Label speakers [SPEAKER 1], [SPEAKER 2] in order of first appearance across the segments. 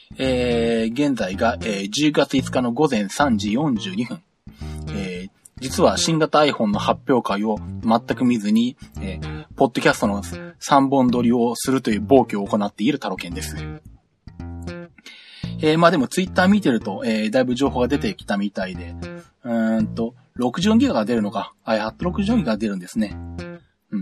[SPEAKER 1] 現在が、10月5日の午前3時42分。実は新型 iPhone の発表会を全く見ずに、ポッドキャストの3本撮りをするという暴挙を行っているタロケンです。まあでもツイッター見てると、だいぶ情報が出てきたみたいで、64ギガが出るのか。64ギガが出るんですね。うん。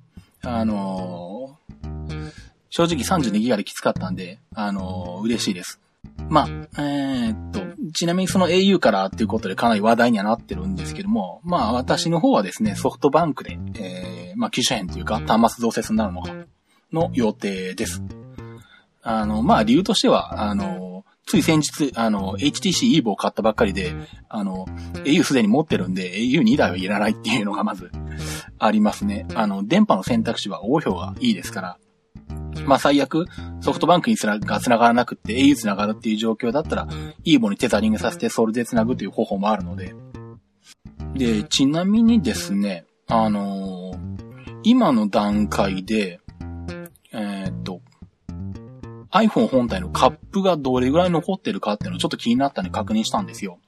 [SPEAKER 1] 正直32ギガできつかったんで、嬉しいです。まあ、ちなみにその au からっていうことでかなり話題にはなってるんですけども、まあ私の方はですね、ソフトバンクで、まあ機種変というか端末増設になるのかの予定です。まあ理由としては、つい先日、HTC Evo を買ったばっかりで、au すでに持ってるんで、au2 台はいらないっていうのがまずありますね。電波の選択肢は多い方がいいですから。まあ最悪、ソフトバンクにが繋がらなくって au 繋がるっていう状況だったら、Evo にテザリングさせてそれで繋ぐという方法もあるので。で、ちなみにですね、今の段階で、iPhone 本体のカップがどれぐらい残ってるかっていうのをちょっと気になったんで確認したんですよ。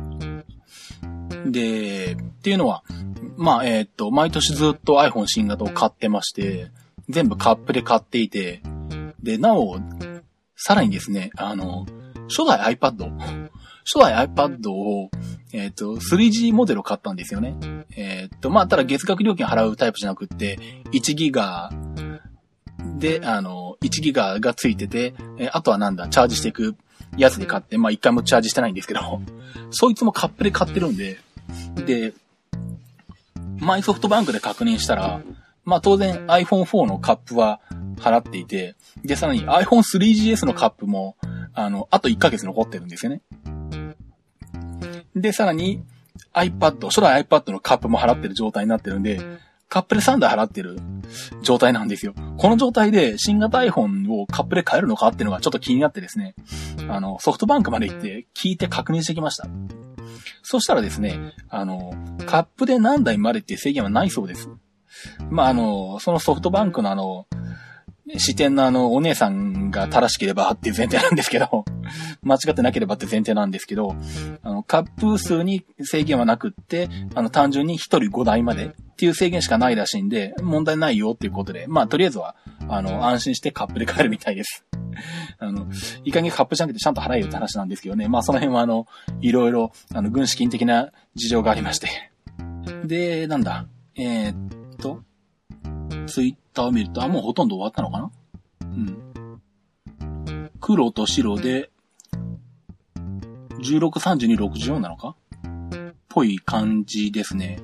[SPEAKER 1] で、っていうのは、まあ、毎年ずっと iPhone 新型を買ってまして、全部カップで買っていて、で、なお、さらにですね、初代 iPad を、3G モデルを買ったんですよね。まあ、ただ月額料金払うタイプじゃなくって、1ギガで、1ギガがついてて、あとはチャージしていくやつで買って、まあ、一回もチャージしてないんですけど、そいつもカップで買ってるんで、で、マイソフトバンクで確認したら、まあ当然 iPhone 4のカップは払っていて、で、さらに iPhone 3GS のカップも、あと1ヶ月残ってるんですよね。で、さらに初代 iPad のカップも払ってる状態になってるんで、カップで3台払ってる状態なんですよ。この状態で新型 iPhone をカップで買えるのかっていうのがちょっと気になってですね、ソフトバンクまで行って聞いて確認してきました。そしたらですね、カップで何台までっていう制限はないそうです。まあ、そのソフトバンクの支店のお姉さんが正しければっていう前提なんですけど、間違ってなければって前提なんですけど、カップ数に制限はなくって、単純に1人5台までっていう制限しかないらしいんで、問題ないよっていうことで、まあ、とりあえずは、安心してカップで買えるみたいです。いい加減カップじゃなくてちゃんと払えよって話なんですけどね。まあ、その辺はいろいろ、軍資金的な事情がありまして。で、ツイッターを見ると、もうほとんど終わったのかな？うん。黒と白で、16、32、64なのか？ぽい感じですね。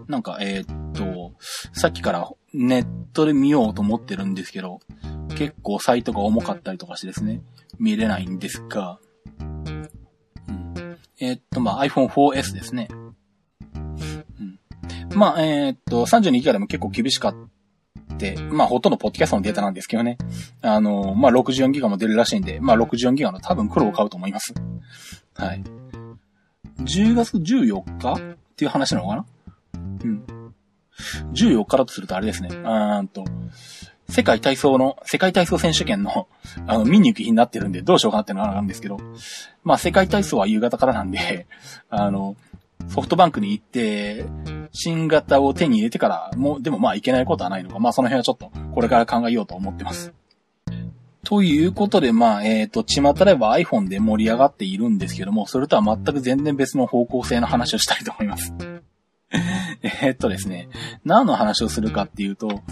[SPEAKER 1] さっきからネットで見ようと思ってるんですけど、結構サイトが重かったりとかしてですね、見れないんですが、まあ、iPhone 4S ですね。まあ、32ギガでも結構厳しかった。まあ、ほとんどポッドキャストのデータなんですけどね。まあ、64ギガも出るらしいんで、まあ、64ギガの多分黒を買うと思います。はい。10月14日っていう話なのかな？うん。14日だとするとあれですね。世界体操選手権の、見に行く日になってるんで、どうしようかなっていうのがあるんですけど、まあ、世界体操は夕方からなんで、ソフトバンクに行って、新型を手に入れてから、でもまあいけないことはないのか。まあその辺はちょっと、これから考えようと思ってます。ということで、まあ、巷では iPhone で盛り上がっているんですけども、それとは全く全然別の方向性の話をしたいと思います。ですね、何の話をするかっていうと、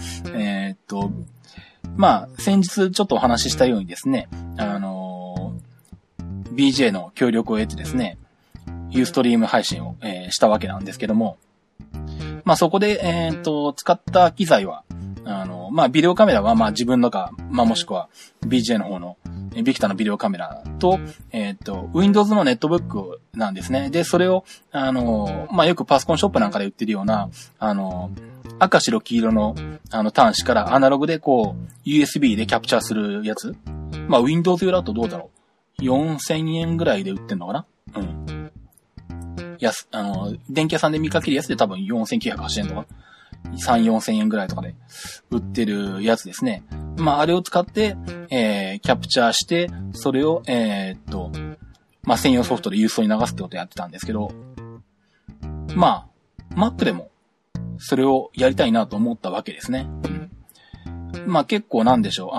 [SPEAKER 1] まあ、先日ちょっとお話ししたようにですね、BJ の協力を得てですね、Ustream 配信を、したわけなんですけども、まあそこで、使った機材は、まあビデオカメラはまあ自分のか、まあもしくは BJ の方の、ビクタのビデオカメラと、Windows のネットブックなんですね。で、それを、まあよくパソコンショップなんかで売ってるような、赤白黄色の、端子からアナログでこう、USB でキャプチャーするやつ。まあ Windows 用だとどうだろう。4000円ぐらいで売ってんのかな？うん。電気屋さんで見かけるやつで多分4980円とか 3、4千円ぐらいとかで売ってるやつですね。まあ、あれを使って、キャプチャーして、それを、まあ、専用ソフトで郵送に流すってことをやってたんですけど、まあ、Mac でも、それをやりたいなと思ったわけですね。まあ、結構なんでしょう。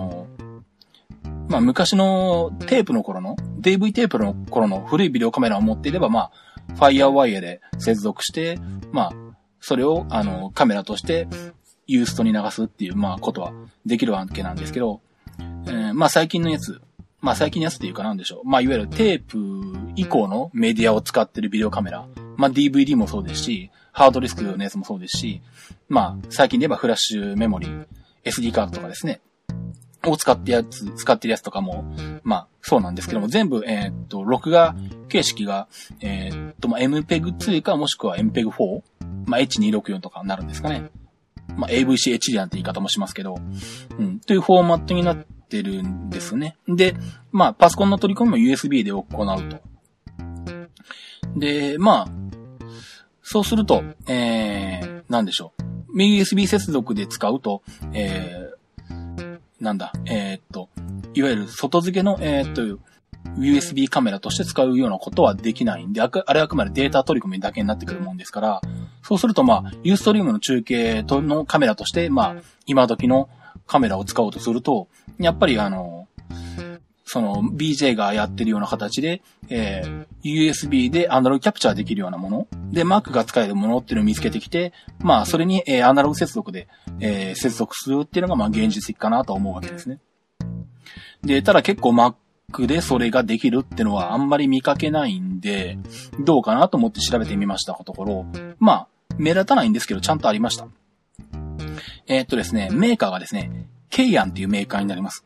[SPEAKER 1] まあ、昔のテープの頃の、DV テープの頃の古いビデオカメラを持っていれば、まあ、FireWire で接続して、まあ、それを、カメラとして、ユーストに流すっていう、まあ、ことはできるわけなんですけど、まあ、最近のやつっていうかなんでしょう。まあ、いわゆるテープ以降のメディアを使ってるビデオカメラ。まあ、DVD もそうですし、ハードディスクのやつもそうですし、まあ、最近で言えばフラッシュメモリー、SD カードとかですね。を使ってるやつとかも、まあ、そうなんですけども、全部、録画形式が、まあ、MPEG2 かもしくは MPEG4、まあ、H264 とかになるんですかね。まあ、AVC-HD なんて言い方もしますけど、というフォーマットになってるんですね。で、まあ、パソコンの取り込みも USB で行うと。で、まあ、そうすると、なんでしょう。USB 接続で使うと、なんだ、いわゆる外付けの、USB カメラとして使うようなことはできないんで、あれはあくまでデータ取り込みだけになってくるもんですから、そうするとまあ、ユーストリームの中継のカメラとして、まあ、今時のカメラを使おうとすると、やっぱりその BJ がやってるような形で、USB でアナログキャプチャーできるようなもので Mac が使えるものっていうのを見つけてきて、まあそれに、アナログ接続で、接続するっていうのがまあ現実的かなと思うわけですね。で、ただ結構 Mac でそれができるっていうのはあんまり見かけないんで、どうかなと思って調べてみましたところ、まあ目立たないんですけどちゃんとありました。ですね、メーカーがですね、ケイアンっていうメーカーになります。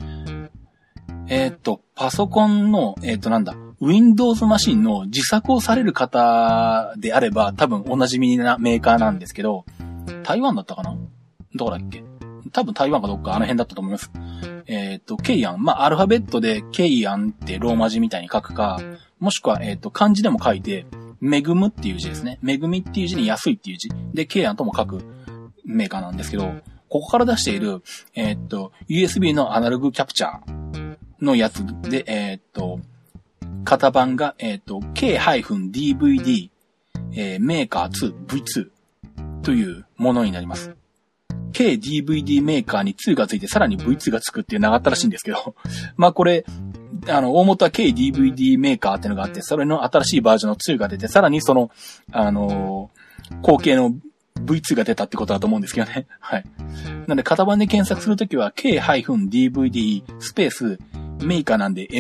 [SPEAKER 1] パソコンの、Windows マシンの自作をされる方であれば、多分おなじみなメーカーなんですけど、台湾だったかな？どこだっけ？多分台湾かどっかあの辺だったと思います。ケイアン。まあ、アルファベットでケイアンってローマ字みたいに書くか、もしくは、漢字でも書いて、めぐむっていう字ですね。めぐみっていう字に安いっていう字。で、ケイアンとも書くメーカーなんですけど、ここから出している、USB のアナログキャプチャーのやつで、型番が、K-DVD、メーカー 2V2 というものになります。K-DVD メーカーに2がついてさらに V2 がつくっていう長ったらしいんですけど、まあこれ、大元は K-DVD メーカーっていうのがあって、それの新しいバージョンの2が出て、さらにその、後継のV2 が出たってことだと思うんですけどね。はい。なので、型番で検索するときは、K-DVD スペースメーカーなんで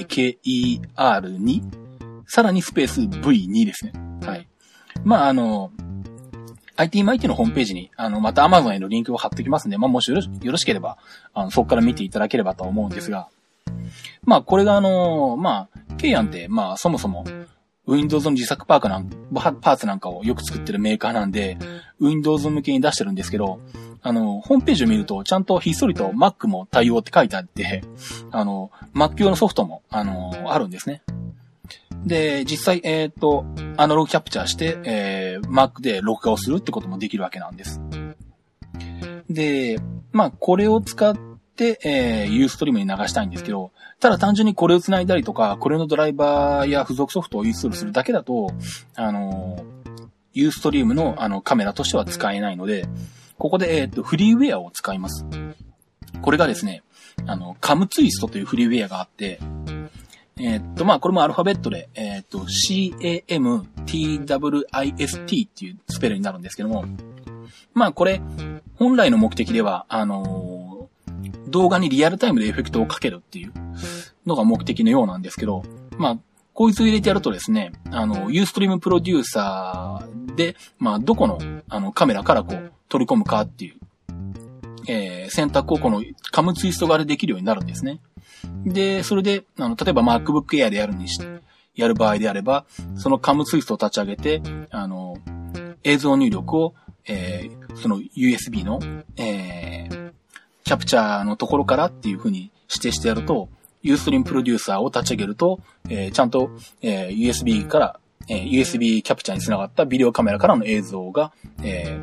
[SPEAKER 1] MAKER2 さらにスペース V2 ですね。はい。まあ、IT マイティのホームページに、また Amazon へのリンクを貼っておきますんで、まあ、もしよろしければ、そこから見ていただければと思うんですが、まあ、これがまあ、ケイアンって、まあ、そもそも、Windows の自作パーツなんかをよく作ってるメーカーなんで、Windows 向けに出してるんですけど、ホームページを見ると、ちゃんとひっそりと Mac も対応って書いてあって、Mac 用のソフトも、あるんですね。で、実際、アナログキャプチャーして、Mac で録画をするってこともできるわけなんです。で、まあ、これを使って、Ustream に流したいんですけど、ただ単純にこれを繋いだりとか、これのドライバーや付属ソフトをインストールするだけだと、Ustream のカメラとしては使えないので、ここで、フリーウェアを使います。これがですね、カムツイストというフリーウェアがあって、まあ、これもアルファベットで、CAMTWIST っていうスペルになるんですけども、まあ、これ、本来の目的では、動画にリアルタイムでエフェクトをかけるっていうのが目的のようなんですけど、まあ、こいつを入れてやるとですね、Ustream プロデューサーで、まあ、どこの、カメラからこう、取り込むかっていう、選択をこのカムツイスト側でできるようになるんですね。で、それで、例えば MacBook Air でやる場合であれば、そのカムツイストを立ち上げて、映像入力を、その USB の、キャプチャーのところからっていう風に指定してやると、Ustream プロデューサーを立ち上げると、ちゃんと、USB から、USB キャプチャーにつながったビデオカメラからの映像が、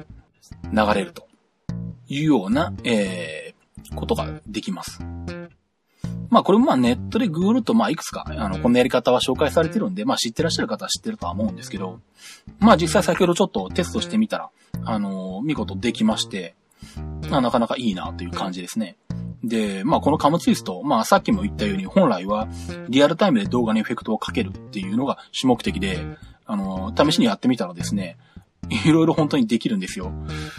[SPEAKER 1] 流れるというような、ことができます。まあこれもネットでググるといくつかこんなやり方は紹介されてるんで、知ってらっしゃる方は知ってるとは思うんですけど、実際先ほどちょっとテストしてみたら見事できまして、なかなかいいなという感じですね。で、このカムツイスト、さっきも言ったように本来はリアルタイムで動画にエフェクトをかけるっていうのが主目的で、試しにやってみたらですね、いろいろ本当にできるんですよ。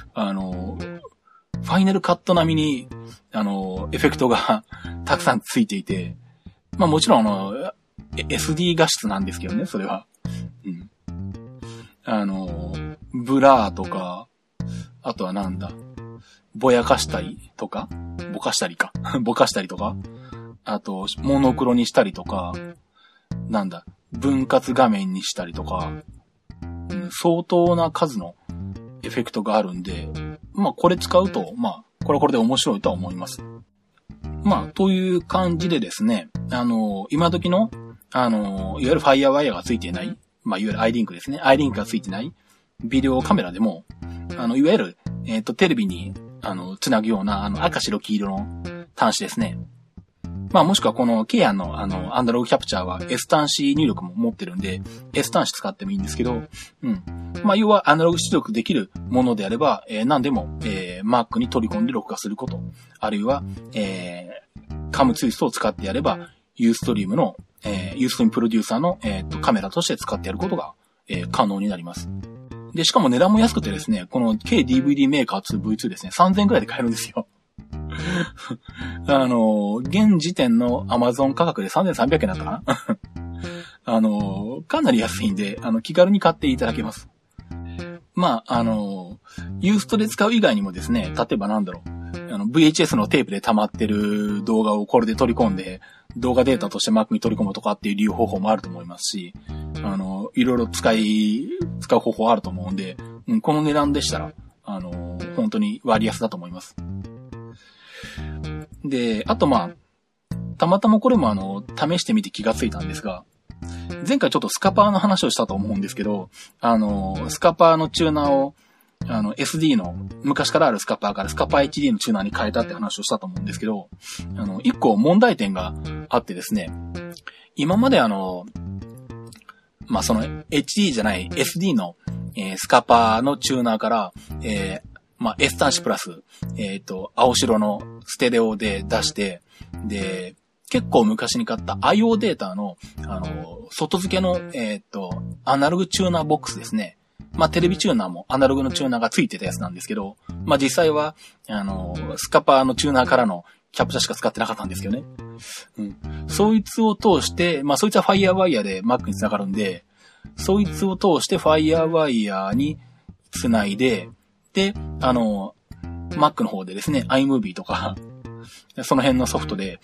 [SPEAKER 1] ファイナルカット並みに、エフェクトがたくさんついていて、もちろんSD 画質なんですけどね、それは。ブラーとか、あとはぼやかしたりとか、ぼかしたりとか、あと、モノクロにしたりとか、分割画面にしたりとか、相当な数のエフェクトがあるんで、これ使うと、これはこれで面白いとは思います。という感じでですね、今時の、いわゆる Firewire がついていない、いわゆる iLink ですね。iLink がついてないビデオカメラでも、いわゆる、テレビに、つなぐような、赤白黄色の端子ですね。もしくはこの K アンのアナログキャプチャーは S 端子入力も持ってるんで、S 端子使ってもいいんですけど、要はアナログ出力できるものであれば、何でも、Mac に取り込んで録画すること。あるいは、カムツイストを使ってやれば、Ustream の、Ustream プロデューサーの、カメラとして使ってやることが、可能になります。で、しかも値段も安くてですね、この K-DVD メーカー 2V2 ですね、3000円くらいで買えるんですよ。現時点の Amazon 価格で3300円だったかなかなり安いんで、気軽に買っていただけます。ユーストで使う以外にもですね、例えばVHS のテープで溜まってる動画をこれで取り込んで、動画データとして Mac に取り込むとかっていう利用方法もあると思いますし、いろいろ使う方法あると思うんで、この値段でしたら、本当に割安だと思います。で、あとたまたまこれも試してみて気がついたんですが、前回ちょっとスカパーの話をしたと思うんですけど、スカパーのチューナーを、SD の、昔からあるスカパーからスカパー HD のチューナーに変えたって話をしたと思うんですけど、一個問題点があってですね、今までその HD じゃない SD の、スカパーのチューナーから、S 端子プラス、青白のステレオで出して、で、結構昔に買った IO データの、外付けの、アナログチューナーボックスですね。テレビチューナーもアナログのチューナーが付いてたやつなんですけど、実際は、スカパーのチューナーからのキャプチャしか使ってなかったんですけどね。そいつを通して、そいつは Firewire で Mac に繋がるんで、そいつを通して Firewire に繋いで、で、Mac の方でですね、iMovie とか、その辺のソフトで、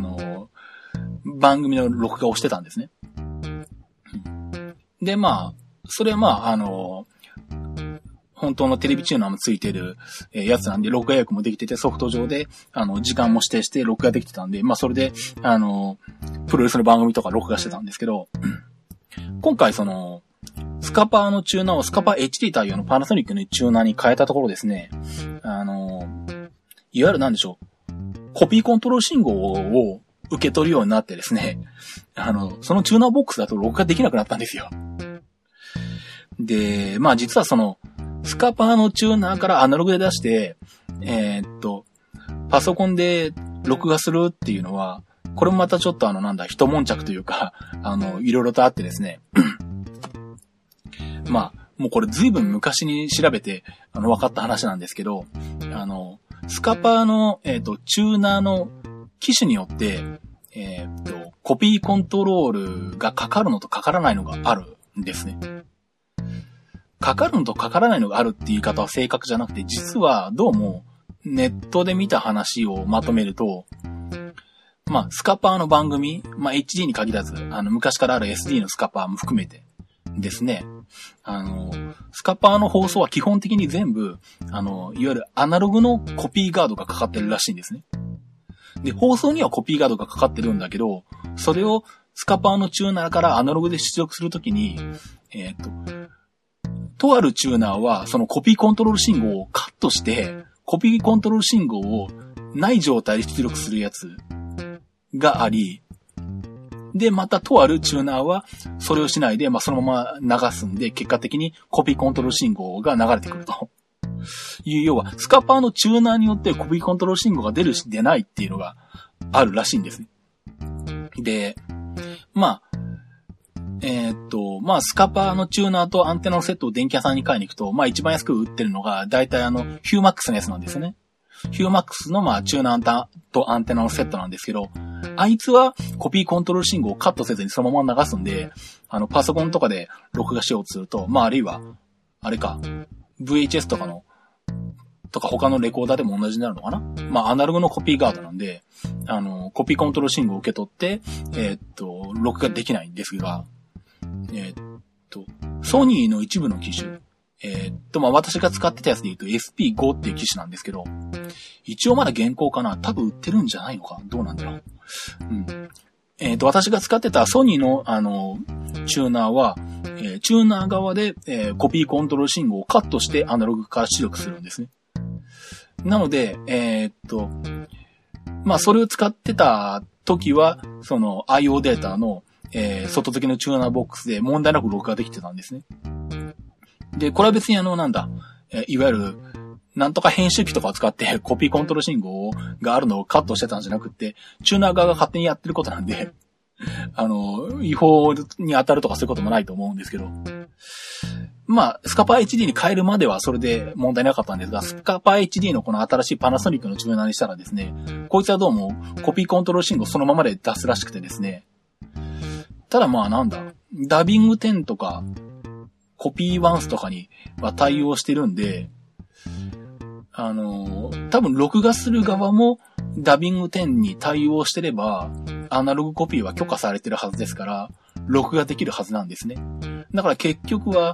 [SPEAKER 1] 番組の録画をしてたんですね。で、それは本当のテレビチューナーもついてるやつなんで、録画予約もできてて、ソフト上で、時間も指定して録画できてたんで、それで、プロレスの番組とか録画してたんですけど、今回スカパーのチューナーをスカパー HD 対応のパナソニックのチューナーに変えたところですね、いわゆるコピーコントロール信号を受け取るようになってですね、そのチューナーボックスだと録画できなくなったんですよ。で、実はスカパーのチューナーからアナログで出して、パソコンで録画するっていうのは、これもまたちょっと一悶着というか、いろいろとあってですね。もうこれ随分昔に調べて、分かった話なんですけど、スカパーの、チューナーの機種によって、コピーコントロールがかかるのとかからないのがあるんですね。かかるのとかからないのがあるって言い方は正確じゃなくて、実はどうもネットで見た話をまとめると、スカパーの番組、HD に限らず、昔からある SD のスカパーも含めてですね、スカパーの放送は基本的に全部、いわゆるアナログのコピーガードがかかってるらしいんですね。で、放送にはコピーガードがかかってるんだけど、それをスカパーのチューナーからアナログで出力するときに、 とあるチューナーは、そのコピーコントロール信号をカットして、コピーコントロール信号をない状態で出力するやつがあり、で、またとあるチューナーは、それをしないで、そのまま流すんで、結果的にコピーコントロール信号が流れてくると。要は、スカパーのチューナーによってコピーコントロール信号が出るし出ないっていうのがあるらしいんですね。で、スカパーのチューナーとアンテナのセットを電気屋さんに買いに行くと、一番安く売ってるのが、だいたいヒューマックスのやつなんですよね。ヒューマックスのチューナーとアンテナのセットなんですけど、あいつはコピーコントロール信号をカットせずにそのまま流すんで、パソコンとかで録画しようとすると、あるいは、VHS とか他のレコーダーでも同じになるのかな？アナログのコピーガードなんで、コピーコントロール信号を受け取って、録画できないんですが、ソニーの一部の機種、私が使ってたやつで言うと SP5 っていう機種なんですけど、一応まだ現行かな？多分売ってるんじゃないのか？どうなんだろう。私が使ってたソニーのチューナーは、チューナー側で、コピーコントロール信号をカットしてアナログ化出力するんですね。なので、それを使ってた時は、その IO データの、外付けのチューナーボックスで問題なく録画できてたんですね。で、これは別にいわゆる、なんとか編集機とかを使ってコピーコントロール信号があるのをカットしてたんじゃなくって、チューナー側が勝手にやってることなんで、違法に当たるとかそういうこともないと思うんですけど、スカパー HD に変えるまではそれで問題なかったんですが、スカパー HD のこの新しいパナソニックのチューナーにしたらですね、こいつはどうもコピーコントロール信号そのままで出すらしくてですね、ただダビング10とか、コピーワンスとかには対応してるんで、多分録画する側もダビング10に対応してれば、アナログコピーは許可されてるはずですから、録画できるはずなんですね。だから結局は、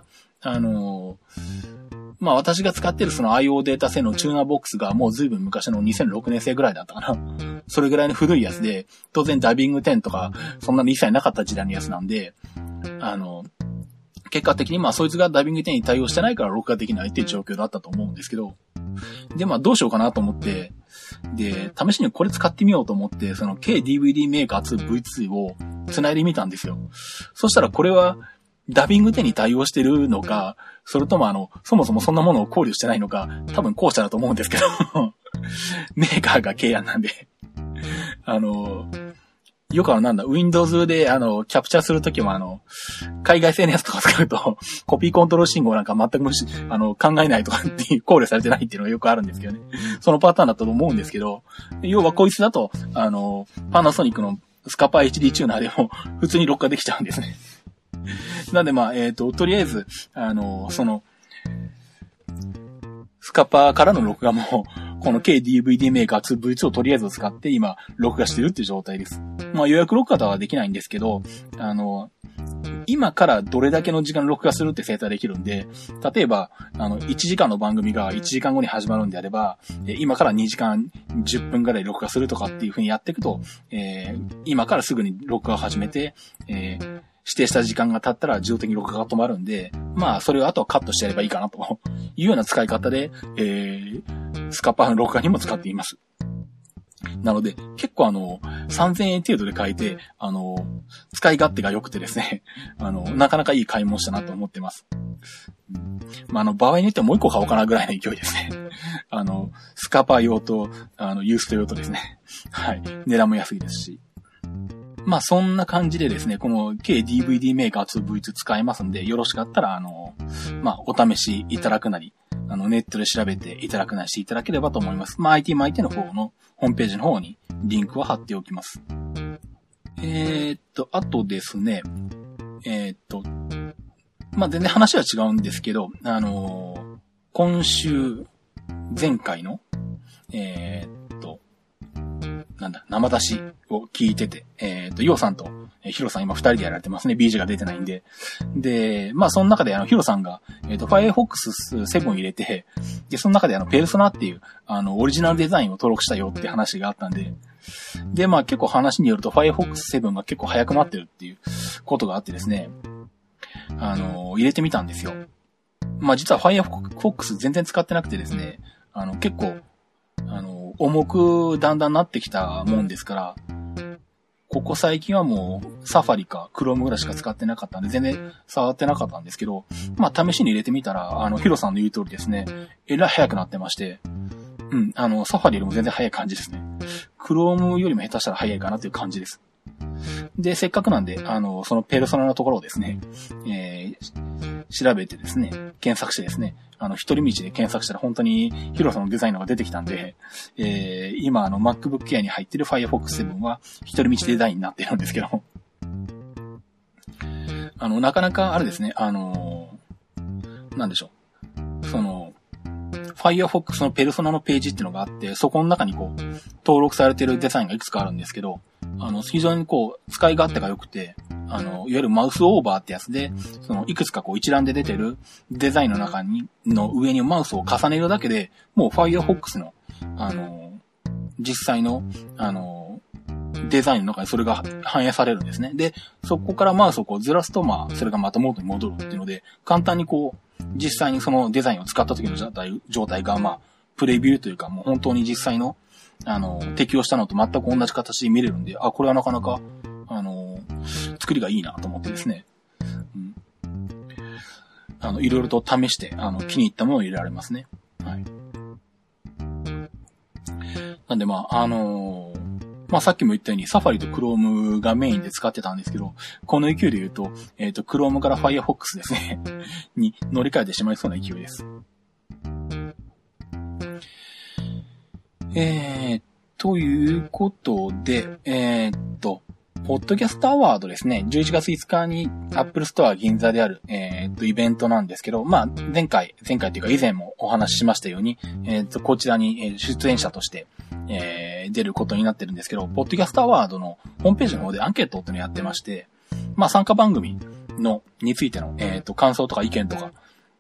[SPEAKER 1] 私が使ってるその IO データ製のチューナーボックスがもう随分昔の2006年製ぐらいだったかな。それぐらいの古いやつで、当然ダビング10とか、そんなの一切なかった時代のやつなんで、結果的にそいつがダビング10に対応してないから録画できないっていう状況だったと思うんですけど、でどうしようかなと思って、で、試しにこれ使ってみようと思って、その K-DVD メーカー 2V2 を繋いでみたんですよ。そしたらこれはダビング10に対応してるのか、それともそもそもそんなものを考慮してないのか、多分後者だと思うんですけど、メーカーが軽案なんで、よくWindows でキャプチャーするときも海外製のやつとか使うと、コピーコントロール信号なんか全く考えないとかっていう考慮されてないっていうのがよくあるんですけどね。そのパターンだったと思うんですけど、要はこいつだと、パナソニックのスカパー HD チューナーでも普通に録画できちゃうんですね。なんでとりあえず、スカパーからの録画も、この K-DVD メーカー 2V2 をとりあえず使って今、録画してるっていう状態です。予約録画とはできないんですけど、今からどれだけの時間録画するって設定はできるんで、例えば、1時間の番組が1時間後に始まるんであれば、今から2時間10分ぐらい録画するとかっていう風にやっていくと、今からすぐに録画を始めて、指定した時間が経ったら自動的に録画が止まるんで、それをあとはカットしてやればいいかなというような使い方で、スカパーの録画にも使っています。なので、結構3000円程度で買えて、使い勝手が良くてですね、なかなかいい買い物したなと思ってます。場合によってはもう一個買おうかなぐらいの勢いですね。スカパー用と、ユースト用とですね。はい。値段も安いですし。そんな感じでですね、この K-DVD メーカー 2V2 使えますんで、よろしかったら、お試しいただくなり、ネットで調べていただくなりしていただければと思います。IT マイテの方のホームページの方にリンクを貼っておきます。あとですね、全然話は違うんですけど、今週、前回の、生出しを聞いてて、ヨウさんとヒロさん今2人でやられてますね。BG が出てないんで。で、その中でヒロさんが、Firefox 7入れて、で、その中でペルソナっていう、オリジナルデザインを登録したよって話があったんで、で、結構話によると Firefox 7が結構速くなってるっていうことがあってですね、入れてみたんですよ。 まあ、実は Firefox 全然使ってなくてですね、結構、重くだんだんなってきたもんですから、ここ最近はもう、サファリか Chrome ぐらいしか使ってなかったんで、全然触ってなかったんですけど、まあ、試しに入れてみたら、ヒロさんの言う通りですね、えらい早くなってまして、サファリよりも全然早い感じですね。Chrome よりも下手したら早いかなという感じです。で、せっかくなんで、そのペルソナのところをですね、調べてですね、検索してですね、一人道で検索したら本当にヒロさんのデザインのが出てきたんで、今MacBook Air に入ってる Firefox 7は一人道デザインになってるんですけど、なかなかあれですね、なんでしょう。Firefox のペルソナのページっていうのがあって、そこの中にこう、登録されているデザインがいくつかあるんですけど、非常にこう、使い勝手が良くて、いわゆるマウスオーバーってやつで、いくつかこう一覧で出てるデザインの中の上にマウスを重ねるだけで、もう Firefox の、実際の、デザインの中にそれが反映されるんですね。で、そこからマウスをこうずらすと、それがまた元に戻るっていうので、簡単にこう、実際にそのデザインを使った時の状態が、プレビューというか、もう本当に実際の、適用したのと全く同じ形で見れるんで、これはなかなか、作りがいいなと思ってですね。いろいろと試して、気に入ったものを入れられますね。はい。なんでさっきも言ったように、サファリと Chrome がメインで使ってたんですけど、この勢いで言うと、Chrome から Firefox ですね、に乗り換えてしまいそうな勢いです。ということで、ポッドキャストアワードですね、11月5日に Apple Store 銀座である、イベントなんですけど、前回というか以前もお話ししましたように、こちらに出演者として、出ることになってるんですけど、ポッドキャストアワードのホームページの方でアンケートっていうのをやってまして、参加番組についての、感想とか意見とか、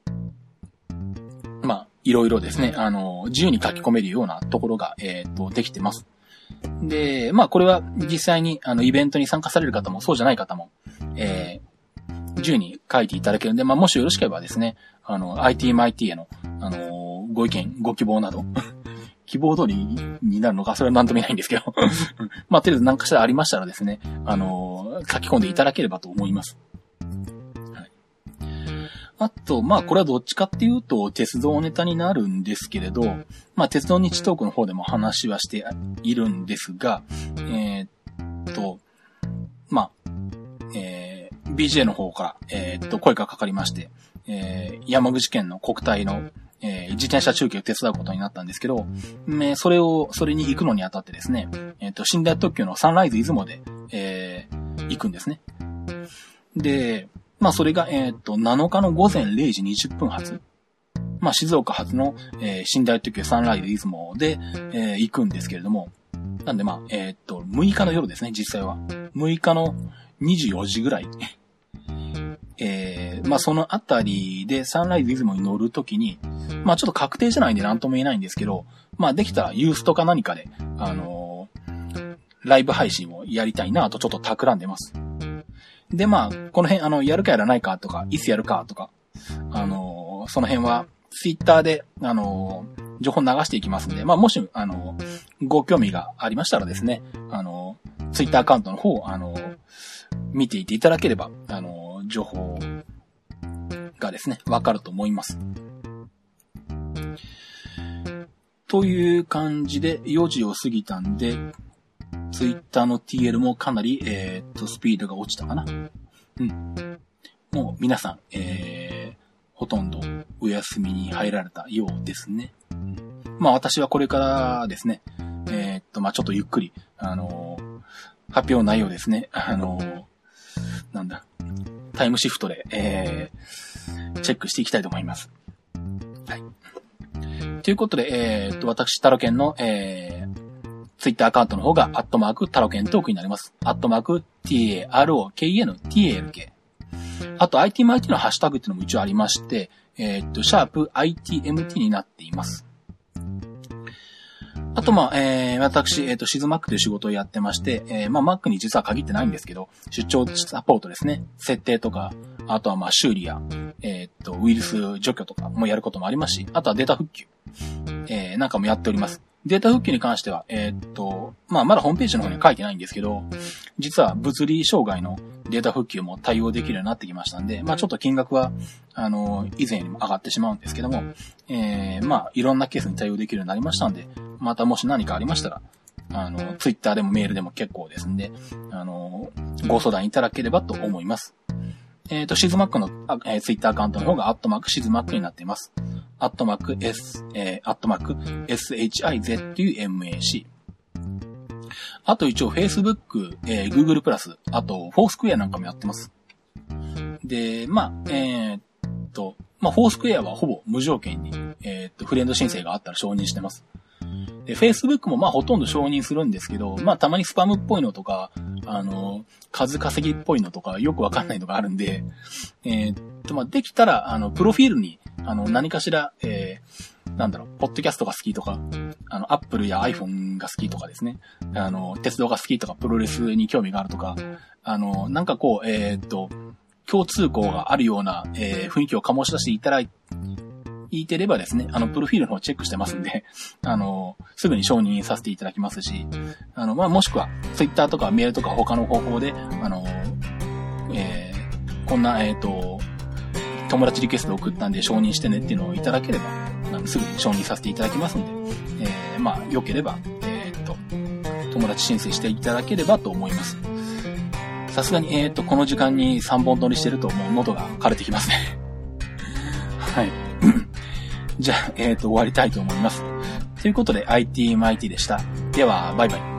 [SPEAKER 1] いろいろですね、自由に書き込めるようなところが、できてます。で、これは実際に、イベントに参加される方も、そうじゃない方も、自由に書いていただけるんで、もしよろしければですね、ITMIT への、ご意見、ご希望など、希望通りになるのか、それは何とも言えないんですけど、とりあえず何かしらありましたらですね、書き込んでいただければと思います。あと、これはどっちかっていうと、鉄道ネタになるんですけれど、鉄道日トークの方でも話はしているんですが、BJ の方から、声がかかりまして、山口県の国体の、自転車中継を手伝うことになったんですけど、それに行くのにあたってですね、寝台特急のサンライズ出雲で、行くんですね。で、それが、7日の午前0時20分発。静岡発の、寝台特急サンライズ出雲で、行くんですけれども、なんで6日の夜ですね、実際は。6日の24時ぐらい。そのあたりでサンライズ出雲に乗るときに、ちょっと確定じゃないんで何とも言えないんですけど、できたらユーストか何かで、ライブ配信をやりたいなとちょっと企んでます。で、この辺、やるかやらないかとか、いつやるかとか、その辺は、ツイッターで、情報流していきますんで、もし、ご興味がありましたらですね、ツイッターアカウントの方、見ていていただければ、情報がですね、わかると思います。という感じで、4時を過ぎたんで、ツイッターの TL もかなり、スピードが落ちたかな。もう皆さん、ほとんどお休みに入られたようですね。私はこれからですね、ちょっとゆっくり、発表内容ですね、タイムシフトで、チェックしていきたいと思います。はい。ということで、私、タロケンの、ツイッターアカウントの方が、タロケントークになります。@TAROKENTALK。あと、ITMIT のハッシュタグっていうのも一応ありまして、#ITMT になっています。あと、私、シズマックという仕事をやってまして、Mac に実は限ってないんですけど、出張サポートですね。設定とか、 あとは修理や、ウイルス除去とかもやることもありますし、あとはデータ復旧、なんかもやっております。データ復旧に関しては、まだホームページの方には書いてないんですけど、実は物理障害のデータ復旧も対応できるようになってきましたんで、ちょっと金額は、以前よりも上がってしまうんですけども、いろんなケースに対応できるようになりましたんで、またもし何かありましたら、ツイッターでもメールでも結構ですんで、ご相談いただければと思います。シズマックのツイッターアカウントの方がシズマックになっています。@SHIZUMAC。あと一応 Facebook、Google プラス、あとフォースクエアなんかもやってます。で、フォースクエアはほぼ無条件に、フレンド申請があったら承認してます。で、Facebook もほとんど承認するんですけど、たまにスパムっぽいのとか、数稼ぎっぽいのとか、よくわかんないのがあるんで、できたら、プロフィールに、何かしら、ポッドキャストが好きとか、Apple や iPhone が好きとかですね、鉄道が好きとか、プロレスに興味があるとか、共通項があるような、雰囲気を醸し出していただいてればですね、プロフィールの方チェックしてますんで、すぐに承認させていただきますし、もしくは、Twitter とかメールとか他の方法で、こんな、友達リクエストを送ったんで承認してねっていうのをいただければ、すぐに承認させていただきますんで、良ければ、友達申請していただければと思います。さすがに、この時間に3本撮りしてるともう喉が枯れてきますね。はい。じゃあ、終わりたいと思います。ということで、IT マイティでした。では、バイバイ。